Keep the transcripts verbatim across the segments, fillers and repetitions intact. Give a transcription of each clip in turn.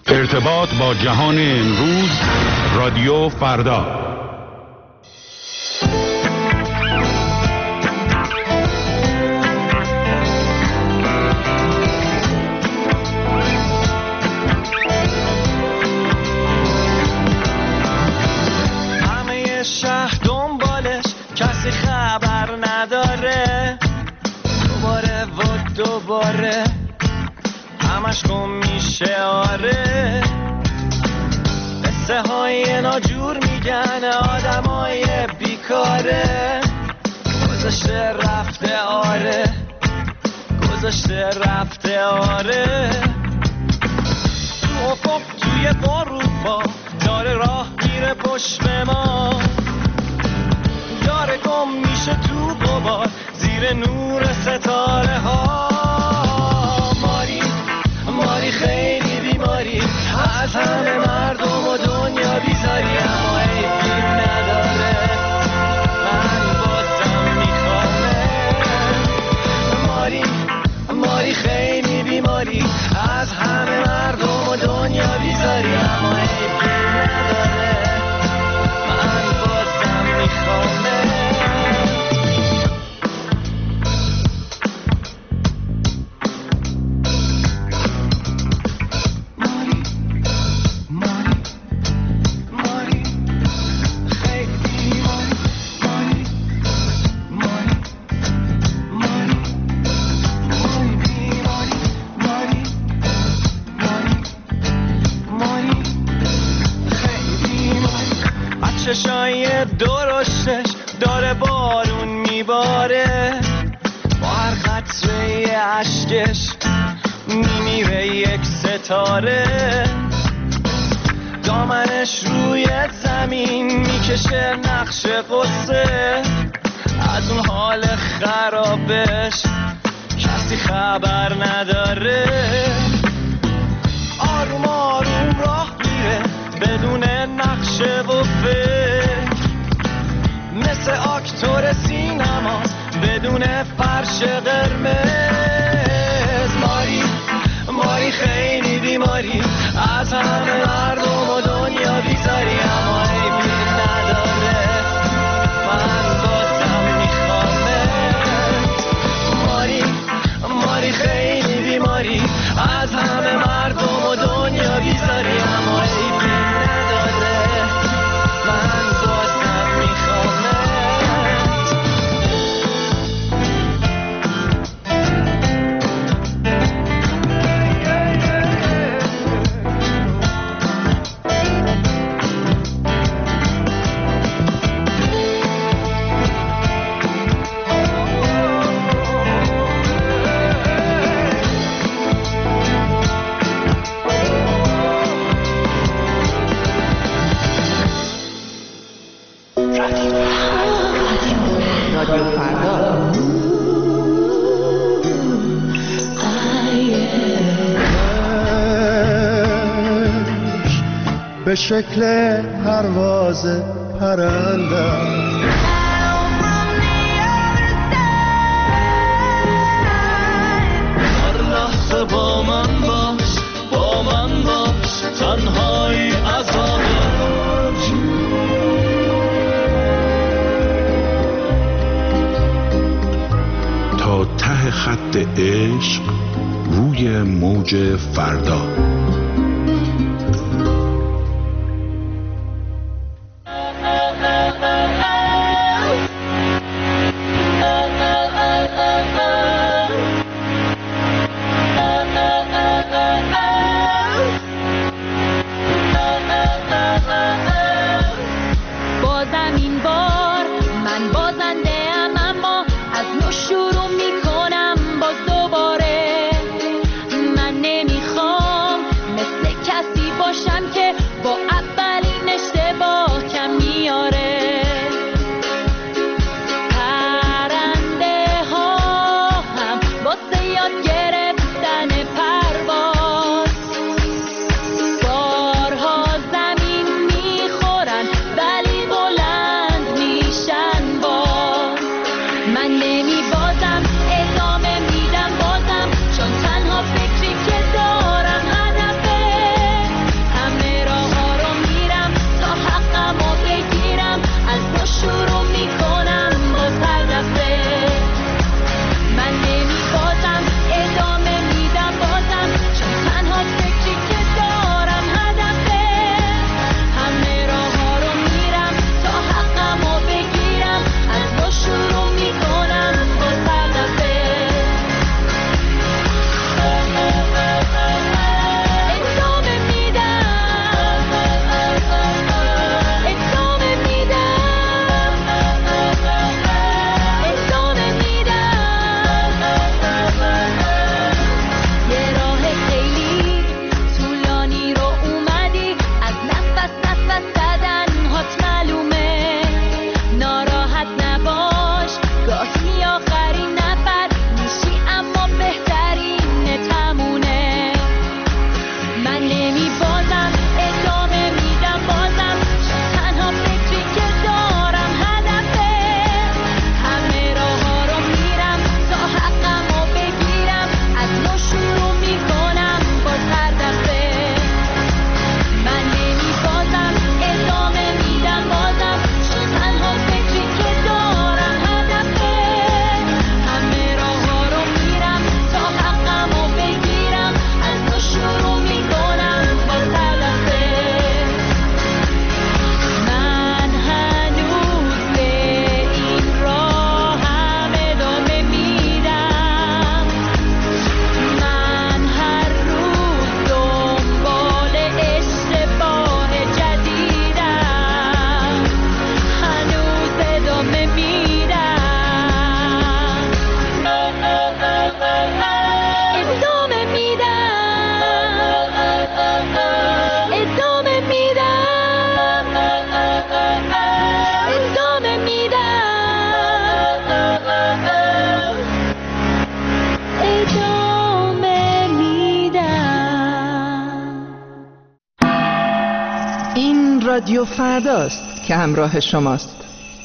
ارتباط با جهان امروز، رادیو فردا. همه شهر دنبالش، کسی خبر نداره. دوباره و دوباره همش گم میشه. آره قصه های ناجور میگن آدمای بیکاره. گذاشته رفته آره، گذاشته رفته آره. تو افق توی غروبا داره راه میره پشت ما. داره گم میشه تو غبار زیر نور ستاره ها. ماری ماری خیلی بیماری، از همه مردم و دنیا بیزاری. اما عیبی نداره، من بازم میخوامه. ماری ماری خیلی بیماری، از همه مردم و دنیا بیزاری. اما عیبی نداره، من بازم میخوامه. چشای درشتش داره بارون میباره. با هر قطره عشقش میمیره یک ستاره. دامنش روی زمین میکشه نقش قصه. از اون حال خرابش کسی خبر نداره. آروم آروم راه میره بدون نقشه و فکر. مثل آکتور سینماست بدون فرش قرمز. ماری ماری خیلی بیماری، از همه مردم و دنیا بیزاری. اما عیبی نداره، من بازم میخوامت. ماری ماری خیلی بیماری، از همه مردم و دنیا بیزاری. اما عیبی نداره، من بازم میخوامت. به شکل پرواز پرنده هر لحظه با من باش، با من باش، تنهایی عذابه. تا ته خط عشق روی موج فردا. رادیو فرداست که همراه شماست.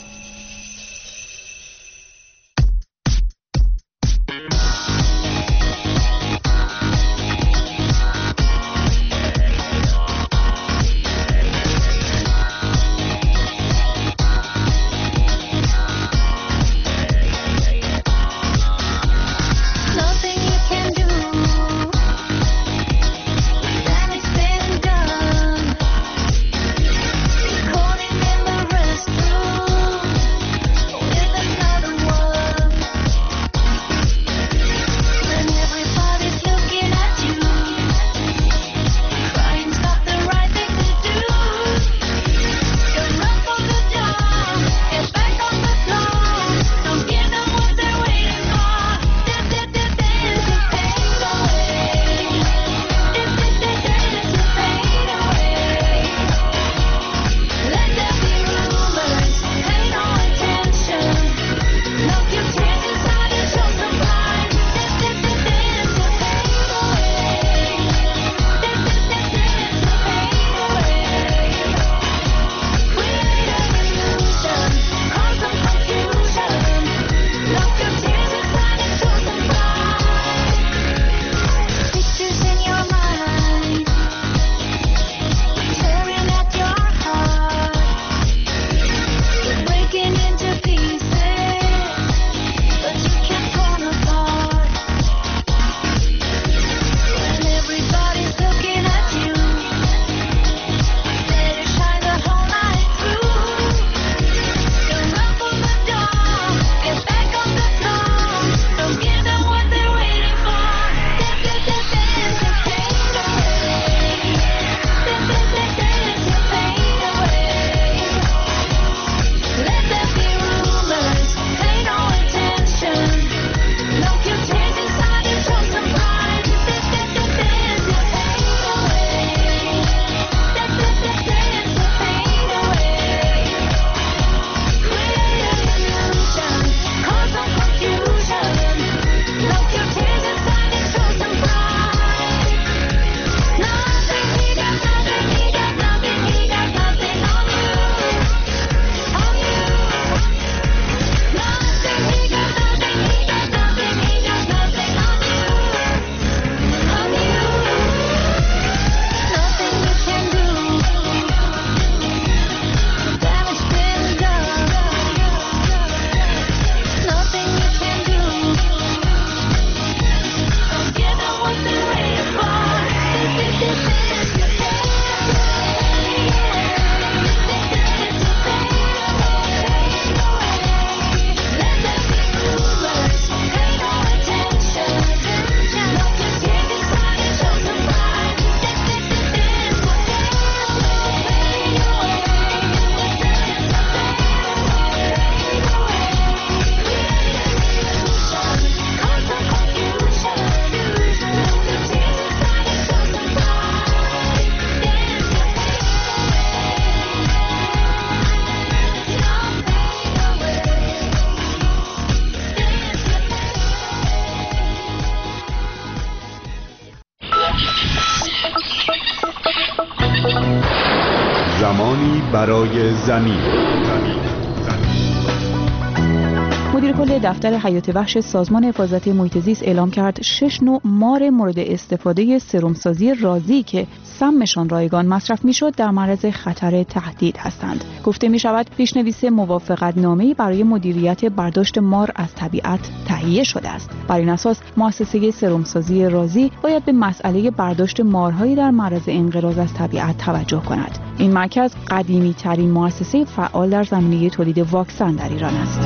زمانی برای زمین. مدیر کل دفتر حیات وحش سازمان حفاظت محیط زیست اعلام کرد شش نوع مار مورد استفاده سرمسازی رازی که سمشان رایگان مصرف میشد در معرض خطر تهدید هستند. گفته می شود پیشنویس موافقت نامه‌ای برای مدیریت برداشت مار از طبیعت تهیه شده است. بر این اساس مؤسسه سرمسازی رازی باید به مسئله برداشت مارهایی در معرض انقراض از طبیعت توجه کند. این مرکز قدیمی ترین مؤسسه فعال در زمینه تولید واکسن در ایران است.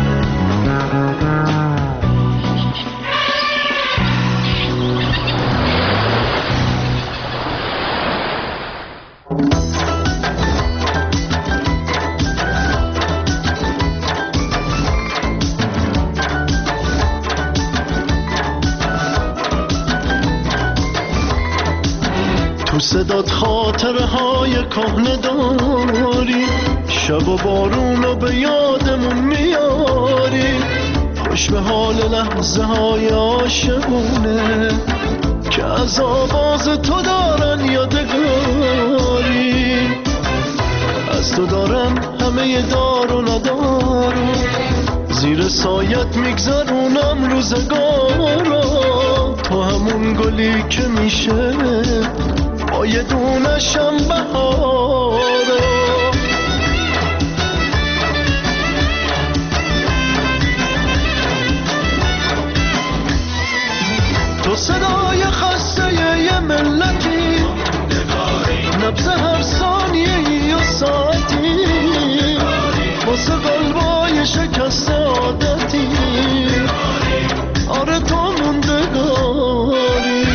تو صدات خاطرهای کهنه داری، شب و بارون رو به یادمون میاری، خوش به حال لحظه های عاشقونه که از آواز تو دارن یادگاری. از تو دارم همه دار و ندارم، زیر سایت میگذرونم روزگارا، تو همون گلی که میشه با یه دونشم بهارا. تو صدای خسته یه ملتی، نبض هر ثانیه و ساعتی، واسه قلبای شکسته عادتی، آره تو موندگاری.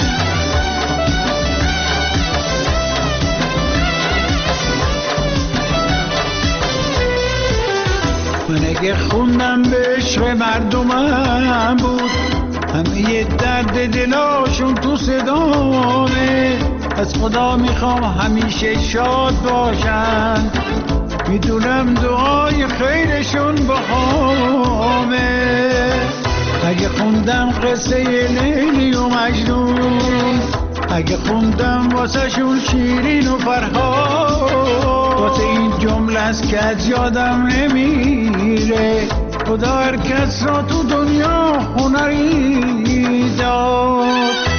من اگه خوندم به عشق مردمم بود، همه یه درد دلاشون تو صدامه، از خدا میخوام همیشه شاد باشن، میدونم دعای خیرشون بهامه. اگه خوندم قصه لیلی و مجنون، اگه خوندم واسه شون شیرین و فرهاد، واسه این جمله است که از یادم نمیره، خدا هر کس را تو دنیا هنری داد.